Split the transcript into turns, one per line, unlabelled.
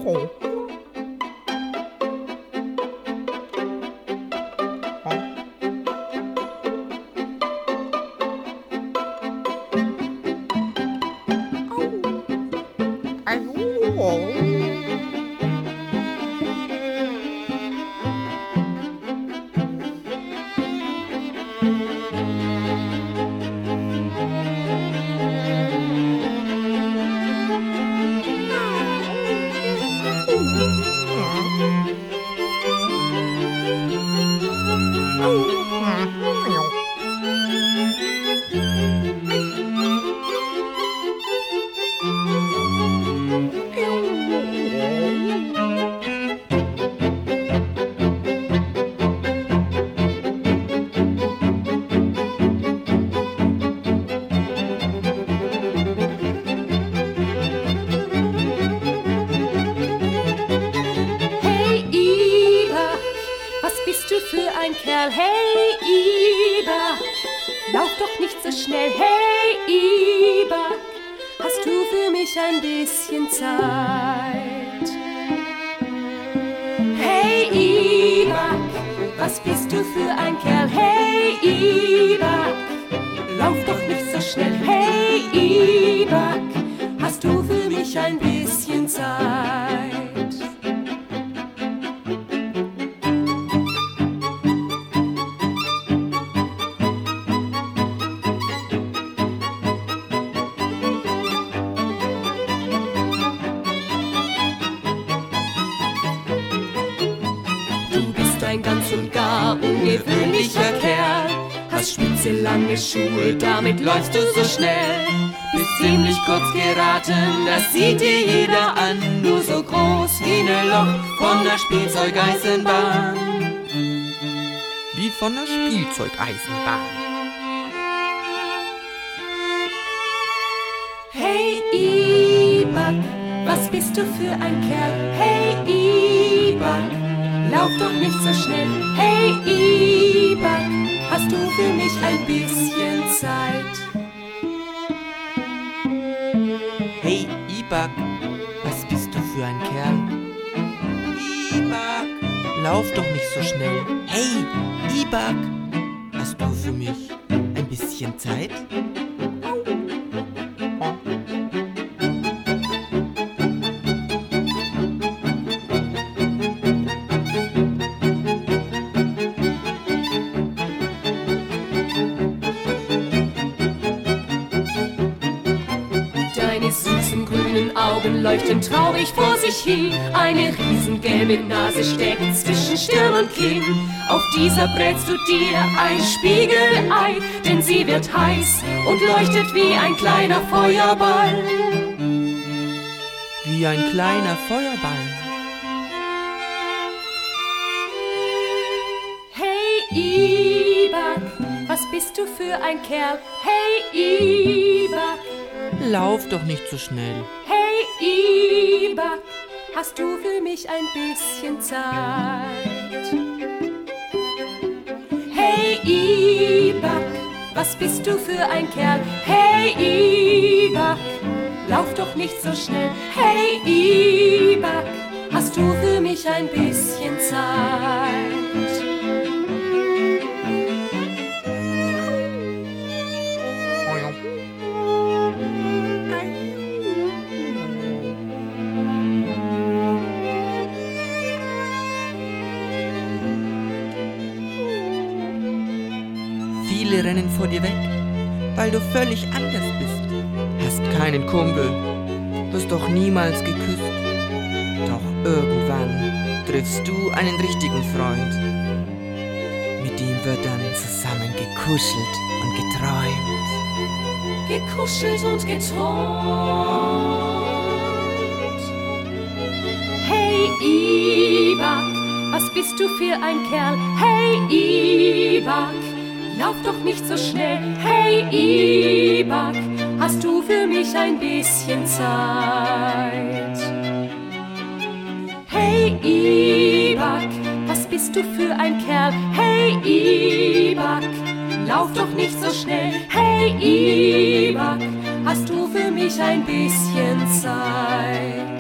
Kerl, hey Iba, lauf doch nicht so schnell, hey Iba, hast du für mich ein bisschen Zeit? Hey Iba, was bist du für ein Kerl, hey Iba, lauf doch nicht so schnell, hey Iba, hast du für mich ein bisschen Zeit? Ein ganz und gar ungewöhnlicher Kerl. Hast spitze, lange Schuhe, damit läufst du so schnell. Bist ziemlich kurz geraten, das sieht dir jeder an. Nur so groß wie eine Lok von der Spielzeugeisenbahn.
Wie von der Spielzeugeisenbahn.
Hey Iba, was bist du für ein Kerl? Hey Iba, lauf doch nicht so schnell, hey Iba, hast du für mich ein bisschen Zeit?
Hey Ibak, was bist du für ein Kerl? Ibak, lauf doch nicht so schnell. Hey Ibak, hast du für mich ein bisschen Zeit?
Deine süßen grünen Augen leuchten traurig vor sich hin. Eine riesengelbe Nase steckt zwischen Stirn und Kinn. Auf dieser brätst du dir ein Spiegelei, denn sie wird heiß und leuchtet wie ein kleiner Feuerball.
Wie ein kleiner Feuerball.
Hey Ibak, was bist du für ein Kerl? Hey Ibak,
Lauf doch nicht so schnell.
hey Ibak, hast du für mich ein bisschen Zeit? Hey Ibak, was bist du für ein Kerl? Hey Ibak, lauf doch nicht so schnell. Hey Ibak, hast du für mich ein bisschen Zeit?
Viele rennen vor dir weg, weil du völlig anders bist. Hast keinen Kumpel, wirst doch niemals geküsst. Doch irgendwann triffst du einen richtigen Freund. Mit dem wird dann zusammen gekuschelt und geträumt.
Gekuschelt und geträumt. Hey Ibak, was bist du für ein Kerl? Hey Ibak, lauf doch nicht so schnell. Hey Ibak, hast du für mich ein bisschen Zeit? Hey Ibak, was bist du für ein Kerl? Hey Ibak, lauf doch nicht so schnell. Hey Ibak, hast du für mich ein bisschen Zeit?